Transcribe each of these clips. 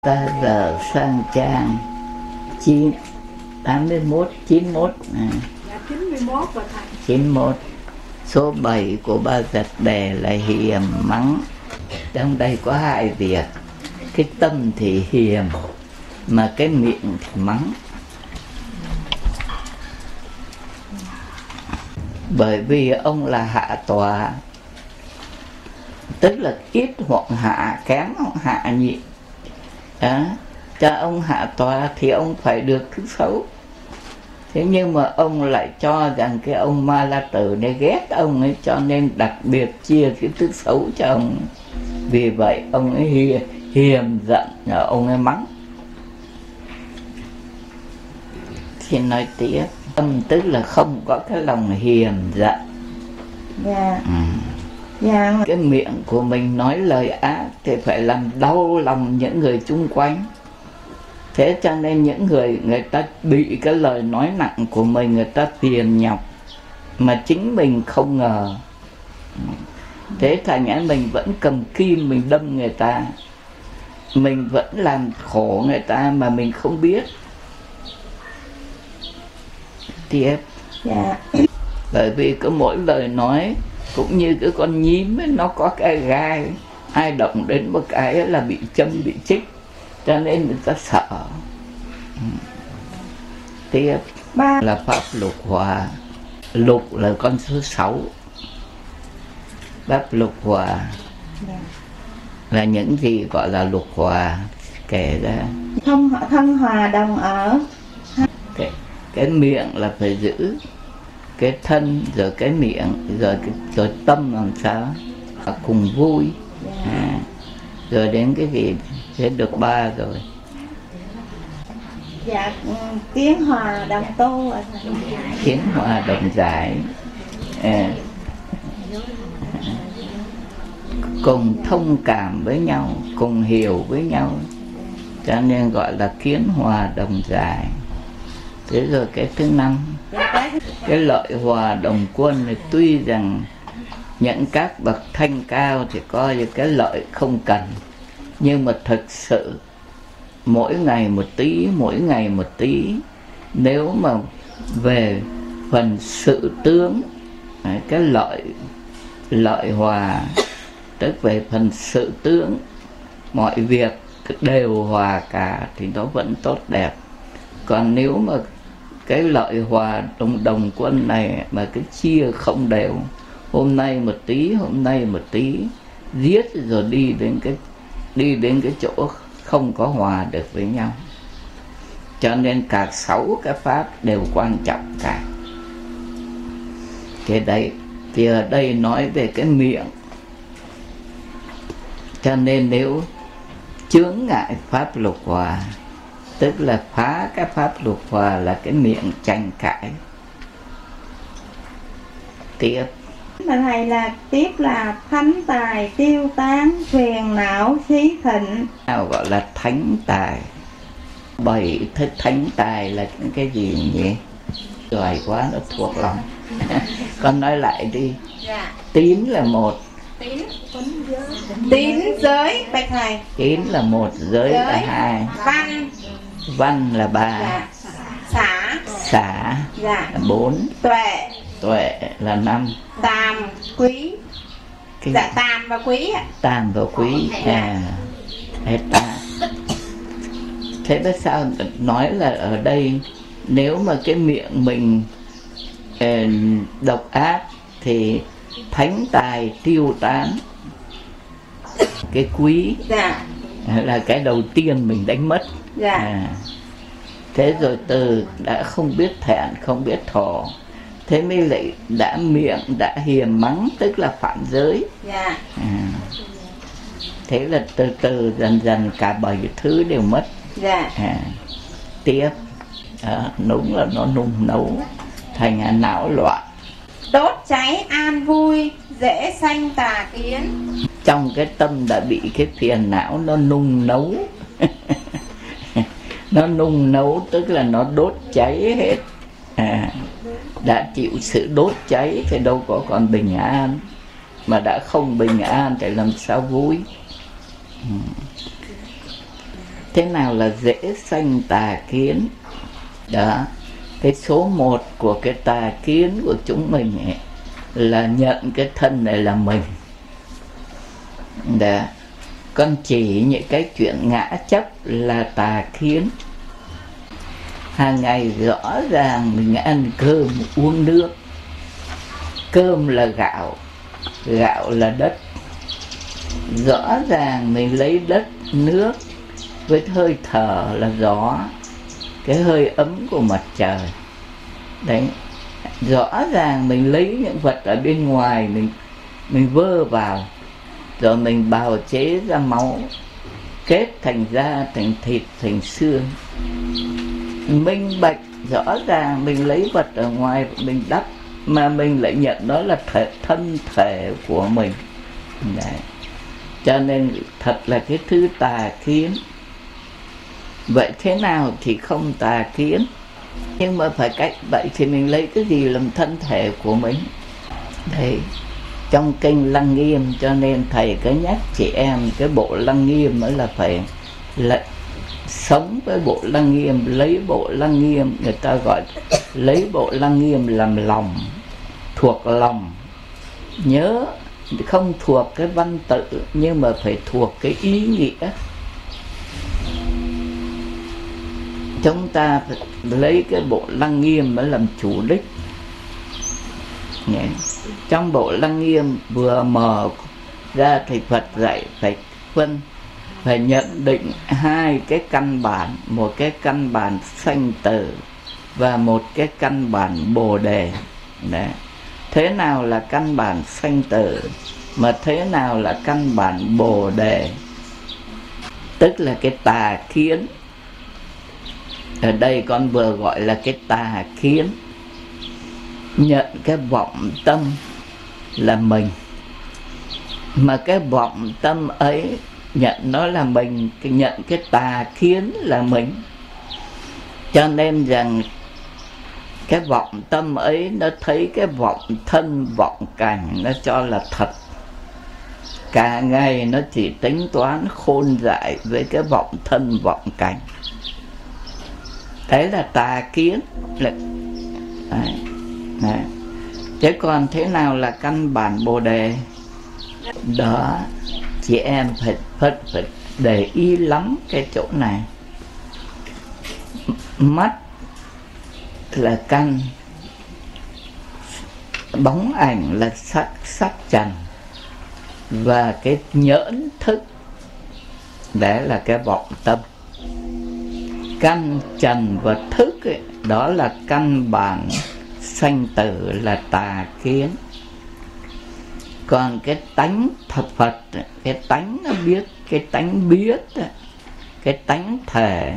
Ta giờ sang trang 91 91 Dạ 91 và thầy. 91. Số 7 của ba Giật Đề là hiềm mắng. Trong đây có hai việc. Cái tâm thì hiềm, mà cái miệng thì mắng. Bởi vì ông là hạ tòa, tức là ít hoặc hạ, kém hoặc hạ nhị. Cho ông hạ tòa thì ông phải được thứ xấu. Thế nhưng mà ông lại cho rằng cái ông Ma La Tử này ghét ông ấy, cho nên đặc biệt chia cái thứ xấu cho ông. Vì vậy ông ấy hiềm giận, ông ấy mắng. Thì nói tiếp, tâm tức là không có cái lòng hiềm giận. Dạ. Dạ. Cái miệng của mình nói lời ác thì phải làm đau lòng những người chung quanh. Thế cho nên những người ta bị cái lời nói nặng của mình, người ta phiền nhọc mà chính mình không ngờ. Thế thành ra mình vẫn cầm kim mình đâm người ta, mình vẫn làm khổ người ta mà mình không biết. Tiếp. Dạ. Bởi vì có mỗi lời nói cũng như cái con nhím ấy, nó có cái gai, ai động đến một cái là bị châm, bị chích, cho nên người ta sợ. Tiếp. Là pháp lục hòa. Lục là con số 6. Pháp lục hòa là những gì gọi là lục hòa kể ra. Thân hòa đồng ở. Cái miệng là phải giữ cái thân, rồi cái miệng, rồi tâm làm sao cùng vui. Rồi đến cái gì sẽ được 3 rồi. Dạ, kiến hòa đồng tu. Kiến hòa đồng giải. Cùng thông cảm với nhau, cùng hiểu với nhau, cho nên gọi là kiến hòa đồng giải. Thế rồi cái thứ 5, cái lợi hòa đồng quân thì tuy rằng những các bậc thanh cao thì coi như cái lợi không cần, nhưng mà thực sự mỗi ngày một tí, mỗi ngày một tí, nếu mà về phần sự tướng, cái lợi hòa tức về phần sự tướng, mọi việc đều hòa cả thì nó vẫn tốt đẹp. Còn nếu mà cái lợi hòa đồng quân này mà cái chia không đều, hôm nay một tí, hôm nay một tí, giết rồi đi đến cái chỗ không có hòa được với nhau. Cho nên cả 6 cái pháp đều quan trọng cả. Cái đấy thì ở đây nói về cái miệng. Cho nên nếu chướng ngại pháp lục hòa, tức là phá cái pháp lục hòa là cái miệng tranh cãi. Tiếp. Thầy là tiếp là thánh tài tiêu tán, phiền não khí thịnh. Nào gọi là thánh tài. 7 thức thánh tài là cái gì nhỉ? Giỏi quá, nó thuộc lòng. Con nói lại đi. Dạ. Tín là 1. Tín giới, bạch thầy. Tín là 1, giới là 2. Văn là 3. Dạ. Xả Dạ. là 4. Tuệ là 5. Tàm, quý. Dạ, tàm và quý ạ. Tàm và quý. Hết ta. Thế đó sao nói là ở đây nếu mà cái miệng mình độc ác thì thánh tài tiêu tán. Cái quý là cái đầu tiên mình đánh mất. Thế rồi từ đã không biết thẹn, không biết thọ, thế mới lại đã miệng đã hiềm mắng, tức là phạm giới. Thế là từ từ dần dần cả 7 thứ đều mất. Tiếp. Đúng là nó nung nấu thành não loạn. Đốt cháy an vui, dễ sanh tà kiến. Trong cái tâm đã bị cái phiền não nó nung nấu. Nó nung nấu tức là nó đốt cháy hết. Đã chịu sự đốt cháy thì đâu có còn bình an. Mà đã không bình an thì làm sao vui. Thế nào là dễ sanh tà kiến? Đó, cái số 1 của cái tà kiến của chúng mình ấy, là nhận cái thân này là mình. Đó, con chỉ những cái chuyện ngã chấp là tà kiến. Hàng ngày rõ ràng mình ăn cơm uống nước. Cơm là gạo, gạo là đất. Rõ ràng mình lấy đất, nước với hơi thở là gió, cái hơi ấm của mặt trời. Đấy, rõ ràng mình lấy những vật ở bên ngoài, mình vơ vào, rồi mình bào chế ra máu, kết thành da, thành thịt, thành xương. Minh bạch, rõ ràng mình lấy vật ở ngoài mình đắp, mà mình lại nhận đó là thân thể của mình. Đấy. Cho nên thật là cái thứ tà kiến. Vậy thế nào thì không tà kiến? Nhưng mà phải cách vậy thì mình lấy cái gì làm thân thể của mình? Đấy, trong kinh Lăng Nghiêm, cho nên thầy cứ nhắc chị em cái bộ Lăng Nghiêm mới là phải là sống với bộ Lăng Nghiêm, lấy bộ Lăng Nghiêm. Người ta gọi lấy bộ Lăng Nghiêm làm lòng, thuộc lòng. Nhớ không thuộc cái văn tự, nhưng mà phải thuộc cái ý nghĩa. Chúng ta phải lấy cái bộ Lăng Nghiêm mới làm chủ đích. Trong bộ Lăng Nghiêm vừa mở ra thì Phật dạy phải nhận định 2 cái căn bản, một cái căn bản sanh tử và một cái căn bản bồ đề. Đấy. Thế nào là căn bản sanh tử, mà thế nào là căn bản bồ đề? Tức là cái tà kiến. Ở đây con vừa gọi là cái tà kiến. Nhận cái vọng tâm là mình, mà cái vọng tâm ấy nhận nó là mình, nhận cái tà kiến là mình. Cho nên rằng cái vọng tâm ấy nó thấy cái vọng thân, vọng cảnh nó cho là thật. Cả ngày nó chỉ tính toán khôn dại với cái vọng thân, vọng cảnh. Đấy là tà kiến. Đấy. Đấy. Thế còn thế nào là căn bản bồ đề? Đó, chị em phải để ý lắm cái chỗ này. Mắt là căn, bóng ảnh là sắc trần, và cái nhỡn thức đấy là cái vọng tâm. Căn trần và thức ấy, đó là căn bản sanh tử, là tà kiến. Còn cái tánh thật Phật, cái tánh nó biết, cái tánh biết, cái tánh thể,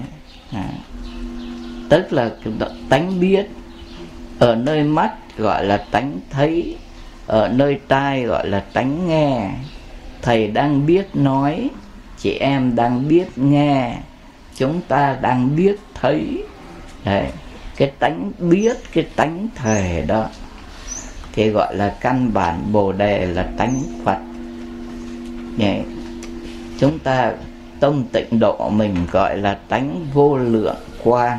tức là cái tánh biết. Ở nơi mắt gọi là tánh thấy, ở nơi tai gọi là tánh nghe. Thầy đang biết nói, chị em đang biết nghe, chúng ta đang biết thấy. Đấy, cái tánh biết, cái tánh thể đó thì gọi là căn bản bồ đề, là tánh Phật. Đấy. Chúng ta tông tịnh độ mình gọi là tánh vô lượng quang.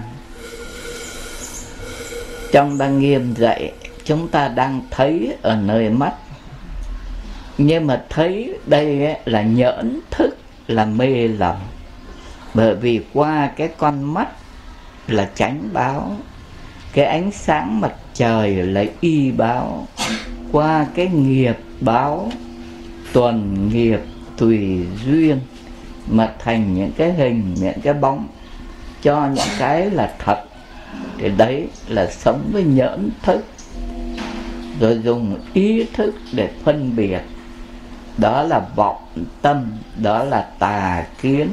Trong Lăng Nghiêm dạy chúng ta đang thấy ở nơi mắt, nhưng mà thấy đây ấy là nhỡn thức, là mê lầm. Bởi vì qua cái con mắt là chánh báo, cái ánh sáng mặt trời là y báo, qua cái nghiệp báo, tuần nghiệp tùy duyên mà thành những cái hình, những cái bóng, cho những cái là thật. Thì đấy là sống với nhỡn thức, rồi dùng ý thức để phân biệt. Đó là vọng tâm, đó là tà kiến.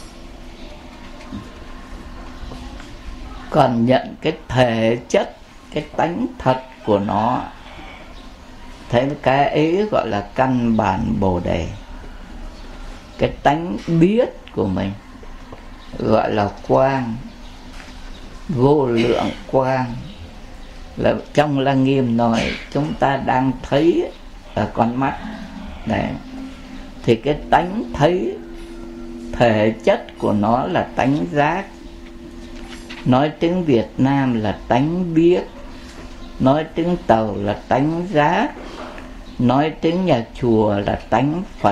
Còn nhận cái thể chất, cái tánh thật của nó, thế cái ấy gọi là căn bản bồ đề. Cái tánh biết của mình gọi là quang, vô lượng quang. Là trong Lăng Nghiêm nói chúng ta đang thấy ở con mắt. Đấy. Thì cái tánh thể chất của nó là tánh giác. Nói tiếng Việt Nam là tánh biết, nói tiếng Tàu là tánh giác, nói tiếng nhà chùa là tánh Phật.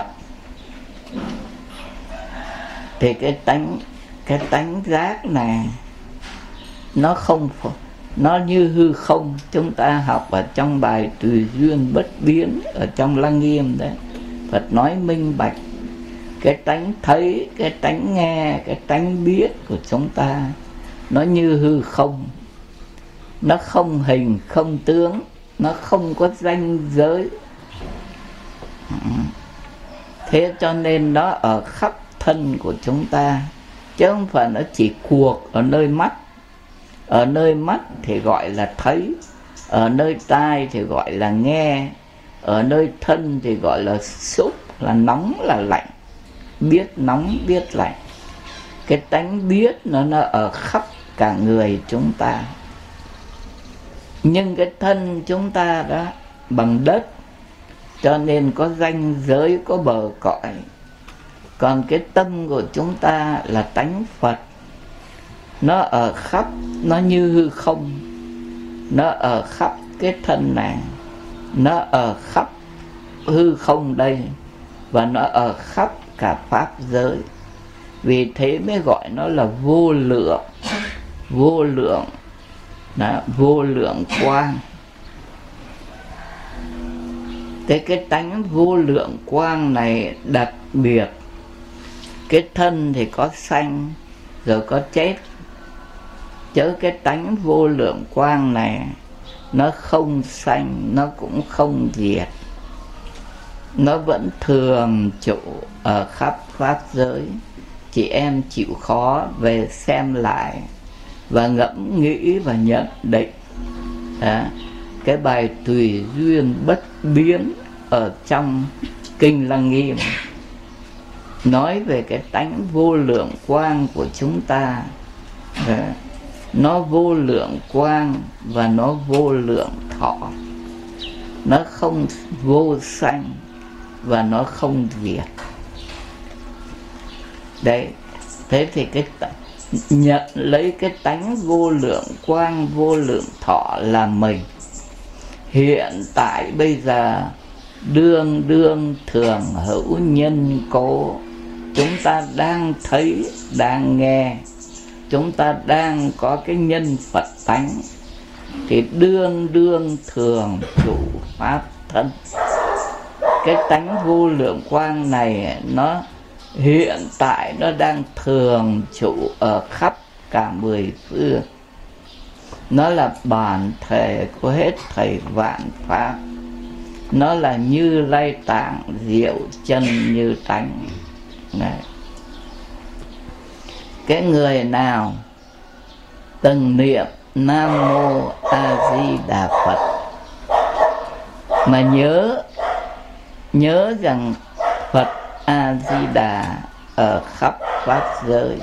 Thì cái tánh giác này nó như hư không. Chúng ta học ở trong bài Tùy Duyên Bất Biến ở trong Lăng Nghiêm đấy, Phật nói minh bạch cái tánh thấy, cái tánh nghe, cái tánh biết của chúng ta nó như hư không. Nó không hình không tướng, nó không có ranh giới. Thế cho nên nó ở khắp thân của chúng ta, chứ không phải nó chỉ cuộc ở nơi mắt. Ở nơi mắt thì gọi là thấy, ở nơi tai thì gọi là nghe, ở nơi thân thì gọi là xúc, là nóng là lạnh, biết nóng biết lạnh. Cái tánh biết nó ở khắp cả người chúng ta. Nhưng cái thân chúng ta đó bằng đất, cho nên có ranh giới, có bờ cõi. Còn cái tâm của chúng ta là tánh Phật, nó ở khắp, nó như hư không. Nó ở khắp cái thân này, nó ở khắp hư không đây, và nó ở khắp cả pháp giới. Vì thế mới gọi nó là vô lượng. Vô lượng đó, vô lượng quang. Thế cái tánh vô lượng quang này đặc biệt. Cái thân thì có sanh rồi có chết, chứ cái tánh vô lượng quang này nó không sanh, nó cũng không diệt. Nó vẫn thường trụ ở khắp pháp giới. Chị em chịu khó về xem lại và ngẫm nghĩ và nhận định đó, cái bài Tùy Duyên Bất Biến ở trong Kinh Lăng Nghiêm nói về cái tánh vô lượng quang của chúng ta. Nó vô lượng quang và nó vô lượng thọ. Nó không vô sanh và nó không diệt. Đấy, thế thì nhận lấy cái tánh vô lượng quang, vô lượng thọ là mình. Hiện tại bây giờ đương đương thường hữu nhân cố. Chúng ta đang thấy, đang nghe, chúng ta đang có cái nhân Phật tánh, thì đương đương thường trụ pháp thân. Cái tánh vô lượng quang này nó hiện tại nó đang thường trụ ở khắp cả mười phương. Nó là bản thể của hết thảy vạn pháp. Nó là Như Lai Tạng diệu chân như tánh. Này, cái người nào từng niệm Nam Mô A Di Đà Phật mà nhớ rằng Phật A Di Đà ở khắp pháp giới,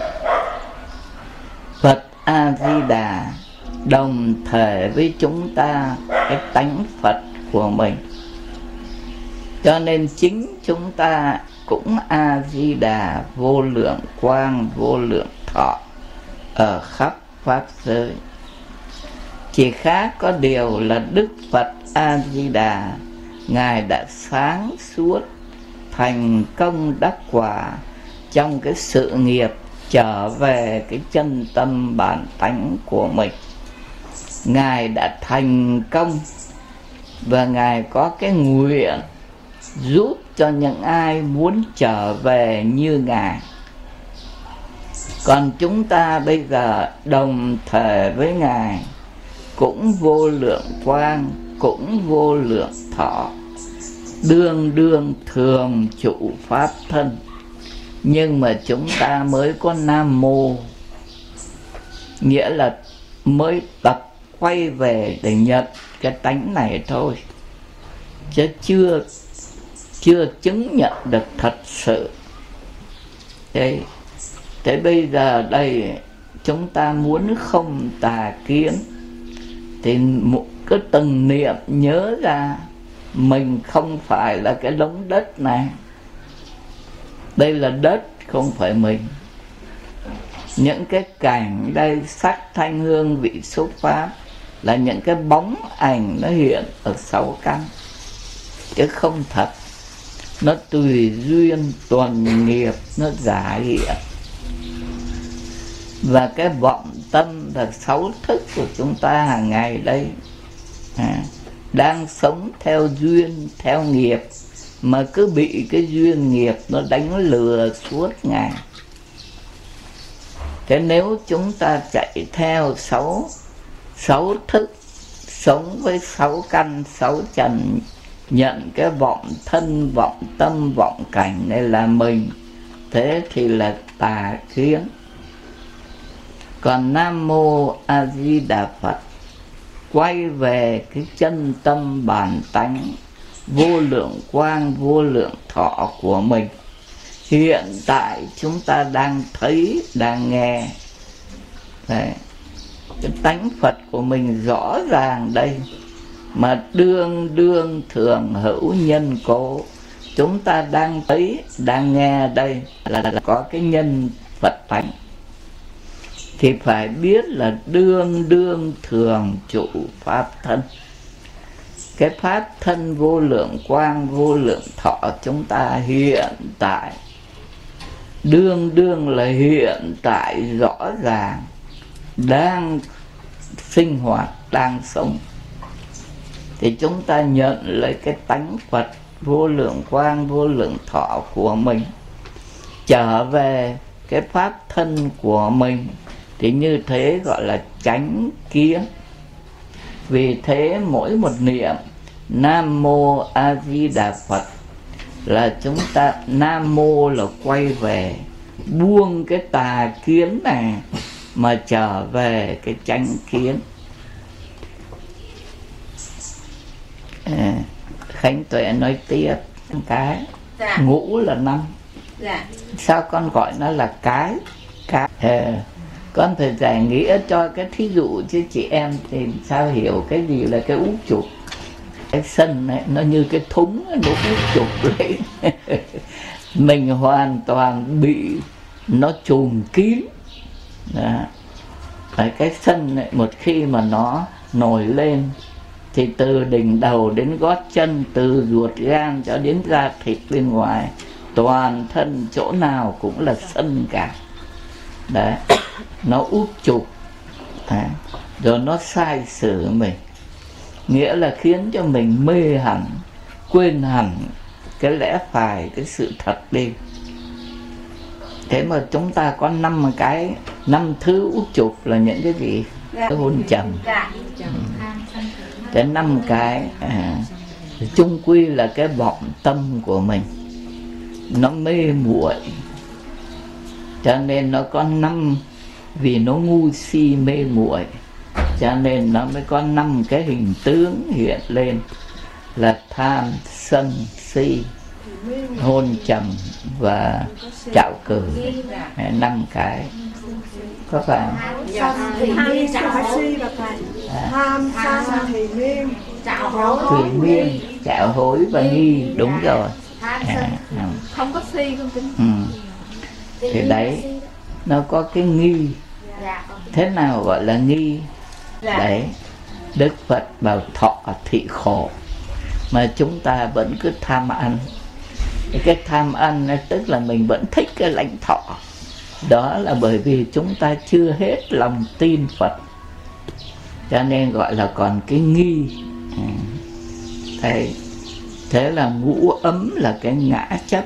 Phật A Di Đà đồng thể với chúng ta cái tánh Phật của mình. Cho nên chính chúng ta cũng A Di Đà vô lượng quang, vô lượng thọ ở khắp pháp giới. Chỉ khác có điều là Đức Phật A Di Đà Ngài đã sáng suốt, thành công đắc quả trong cái sự nghiệp trở về cái chân tâm bản tánh của mình. Ngài đã thành công và Ngài có cái nguyện giúp cho những ai muốn trở về như Ngài. Còn chúng ta bây giờ đồng thể với Ngài, cũng vô lượng quang, cũng vô lượng thọ, đương đương thường trụ pháp thân. Nhưng mà chúng ta mới có Nam Mô, nghĩa là mới tập quay về để nhận cái tánh này thôi, chứ chưa chứng nhận được thật sự. Thế bây giờ đây chúng ta muốn không tà kiến thì cứ từng niệm nhớ ra mình không phải là cái đống đất này. Đây là đất không phải mình. Những cái cảnh đây, sắc thanh hương vị xúc pháp là những cái bóng ảnh nó hiện ở 6 căn, chứ không thật. Nó tùy duyên tuần nghiệp nó giả hiện. Và cái vọng tâm là 6 thức của chúng ta hàng ngày đây, đang sống theo duyên, theo nghiệp, mà cứ bị cái duyên nghiệp nó đánh lừa suốt ngày. Thế nếu chúng ta chạy theo 6 thức, sống với 6 căn, 6 trần, nhận cái vọng thân, vọng tâm, vọng cảnh này là mình, thế thì là tà kiến. Còn Nam Mô A Di Đà Phật, quay về cái chân tâm bản tánh vô lượng quang, vô lượng thọ của mình. Hiện tại chúng ta đang thấy, đang nghe. Đấy. Cái tánh Phật của mình rõ ràng đây. Mà đương đương thường hữu nhân cố. Chúng ta đang thấy, đang nghe đây là có cái nhân Phật tánh. Thì phải biết là đương đương thường trụ pháp thân. Cái pháp thân vô lượng quang, vô lượng thọ chúng ta hiện tại, đương đương là hiện tại rõ ràng, đang sinh hoạt, đang sống. Thì chúng ta nhận lấy cái tánh Phật vô lượng quang, vô lượng thọ của mình, trở về cái pháp thân của mình. Thì như thế gọi là chánh kiến. Vì thế mỗi một niệm Nam Mô A Di Đà Phật là chúng ta, Nam Mô là quay về, buông cái tà kiến này mà trở về cái chánh kiến. Khánh Tuệ nói tiếp cái ngũ là 5. Sao con gọi nó là cái? Con phải giải nghĩa cho cái thí dụ chứ chị em thì sao hiểu cái gì là cái úp chụp. Cái sân này nó như cái thúng, nó úp chụp lấy. Mình hoàn toàn bị nó chùm kín. Cái sân này một khi mà nó nổi lên thì từ đỉnh đầu đến gót chân, từ ruột gan cho đến da thịt bên ngoài, toàn thân chỗ nào cũng là sân cả. Đấy, nó úp chụp. Rồi nó sai sử mình, nghĩa là khiến cho mình mê hẳn, quên hẳn cái lẽ phải, cái sự thật đi. Thế mà chúng ta có 5 thứ úp chụp là những cái gì? Cái hôn trầm. Cái 5 cái chung quy là cái vọng tâm của mình, nó mê muội, cho nên nó có 5. Vì nó ngu si mê muội, cho nên nó mới có 5 cái hình tướng hiện lên là tham, sân, si, hôn trầm và trạo cử. 5 cái. Có phải không? Tham, sân, thì miên, Thùy miên, trạo hối và nghi. Đúng rồi. Không có si không tính. Thì đấy, nó có cái nghi. Thế nào gọi là nghi? Đấy, Đức Phật bảo thọ thị khổ, mà chúng ta vẫn cứ tham ăn. Cái tham ăn tức là mình vẫn thích cái lãnh thọ. Đó là bởi vì chúng ta chưa hết lòng tin Phật, cho nên gọi là còn cái nghi. Thế là ngũ ấm là cái ngã chấp,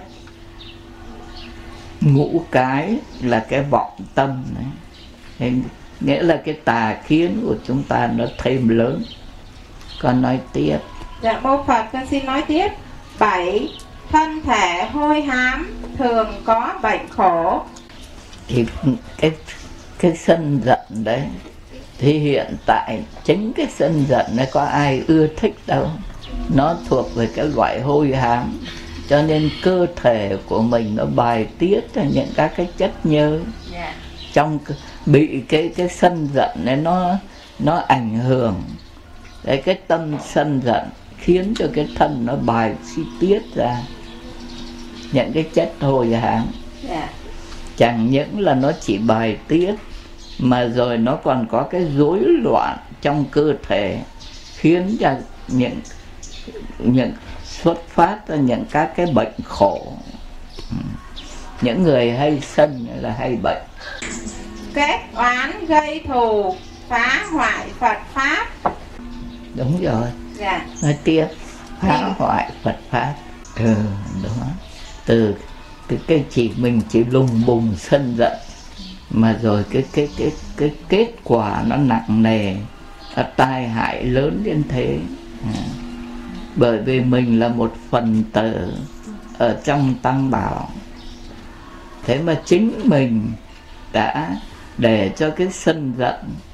ngũ cái là cái vọng tâm này. Nghĩa là cái tà kiến của chúng ta nó thêm lớn. Con nói tiếp. Dạ mô Phật, con xin nói tiếp. 7. Thân thể hôi hám, thường có bệnh khổ. Thì cái sân giận đấy, thì hiện tại chính cái sân giận này có ai ưa thích đâu. Nó thuộc về cái loại hôi hám, cho nên cơ thể của mình nó bài tiết ra những các cái chất nhơ. Trong bị cái sân giận này nó ảnh hưởng. Đấy, cái tâm sân giận khiến cho cái thân nó bài tiết ra những cái chất hôi hám. Chẳng những là nó chỉ bài tiết, mà rồi nó còn có cái rối loạn trong cơ thể, khiến cho những xuất phát ra những các cái bệnh khổ. Những người hay sân là hay bệnh. Kết oán gây thù, phá hoại Phật Pháp. Đúng rồi. Dạ. Nói tiếp, phá hoại Phật Pháp. Đó. Từ cái mình chỉ lùng bùng sân giận, mà rồi cái kết quả nó nặng nề, nó tai hại lớn đến thế. Bởi vì mình là một phần tử ở trong Tăng Bảo. Thế mà chính mình đã để cho cái sân giận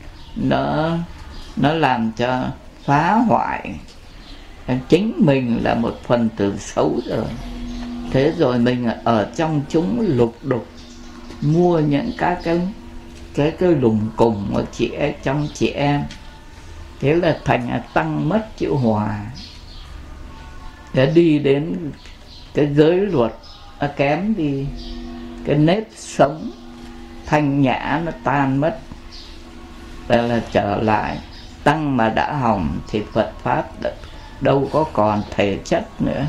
nó làm cho phá hoại. Chính mình là một phần tử xấu rồi. Thế rồi mình ở trong chúng lục đục, mua những các cái lùng cùng ở trong chị em. Thế là thành tăng mất chữ hòa, để đi đến cái giới luật nó kém đi, cái nếp sống thanh nhã nó tan mất. Đây là trở lại tăng mà đã hỏng thì Phật Pháp đâu có còn thể chất nữa.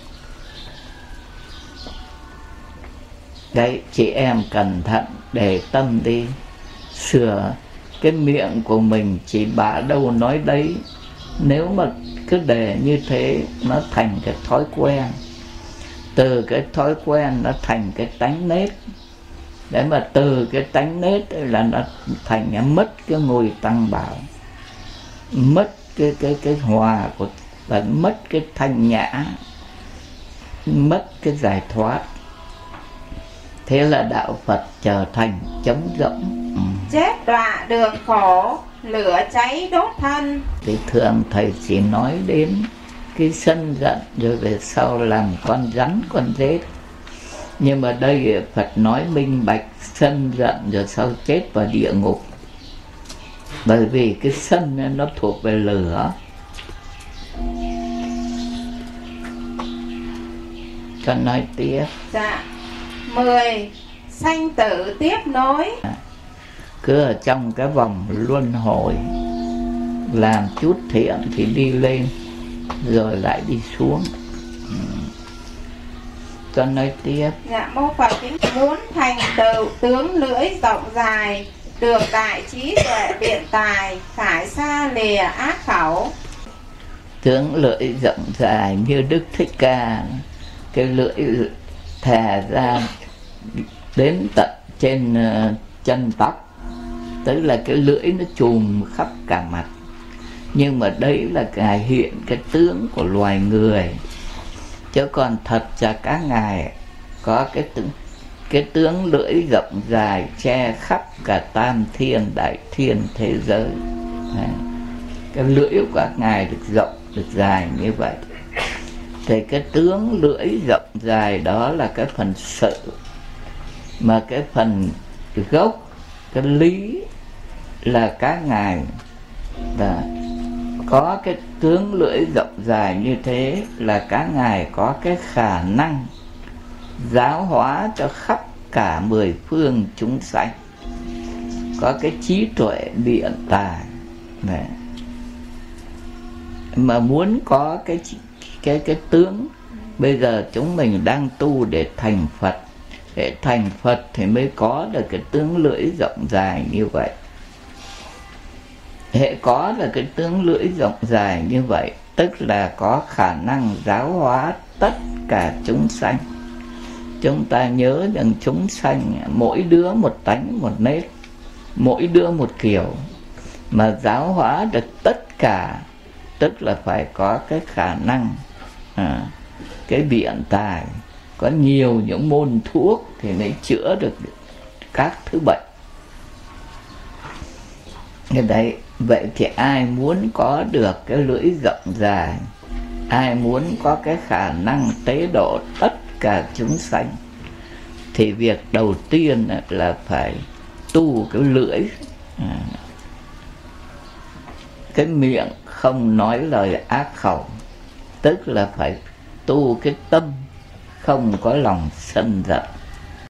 Đấy, chị em cẩn thận để tâm đi, sửa cái miệng của mình chỉ bả đâu nói đấy. Nếu mà cứ để như thế, nó thành cái thói quen. Từ cái thói quen nó thành cái tánh nết. Để mà từ cái tánh nết là nó thành mất cái ngôi Tăng Bảo, mất cái hòa của, và mất cái thanh nhã, mất cái giải thoát. Thế là đạo Phật trở thành trống rỗng. Chết đọa đường khổ, lửa cháy đốt thân. Thì thường thầy chỉ nói đến cái sân giận, rồi về sau làm con rắn con rết. Nhưng mà đây Phật nói minh bạch, sân giận rồi sau chết vào địa ngục. Bởi vì cái sân nó thuộc về lửa. Con nói tiếp. Dạ. 10. Sanh tử tiếp nối. Cứ ở trong cái vòng luân hồi, làm chút thiện thì đi lên, rồi lại đi xuống. Con nói tiếp. Dạ, mô Phật kính muốn thành tựu tướng lưỡi rộng dài, được đại trí tuệ biện tài, phải xa lìa ác khẩu. Tướng lưỡi rộng dài như Đức Thích Ca, cái lưỡi thè ra đến tận trên chân tóc, tức là cái lưỡi nó chùm khắp cả mặt. Nhưng mà đấy là Ngài hiện cái tướng của loài người, chứ còn thật ra các Ngài có cái tướng lưỡi rộng dài che khắp cả tam thiên đại thiên thế giới. Cái lưỡi của các Ngài được rộng, được dài như vậy. Thì cái tướng lưỡi rộng dài đó là cái phần sự, mà cái phần gốc, cái lý là các Ngài là có cái tướng lưỡi rộng dài như thế, là các Ngài có cái khả năng giáo hóa cho khắp cả 10 phương chúng sanh, có cái trí tuệ biện tài này. Mà muốn có cái tướng, bây giờ chúng mình đang tu để thành Phật. Để thành Phật thì mới có được cái tướng lưỡi rộng dài như vậy. Hệ có là cái tướng lưỡi rộng dài như vậy, tức là có khả năng giáo hóa tất cả chúng sanh. Chúng ta nhớ rằng chúng sanh mỗi đứa một tánh một nết, mỗi đứa một kiểu, mà giáo hóa được tất cả, tức là phải có cái khả năng, cái biện tài, có nhiều những môn thuốc thì mới chữa được các thứ bệnh. Cái đấy, vậy thì ai muốn có được cái lưỡi rộng dài, ai muốn có cái khả năng tế độ tất cả chúng sanh, thì việc đầu tiên là phải tu cái lưỡi, cái miệng không nói lời ác khẩu, tức là phải tu cái tâm không có lòng sân giận.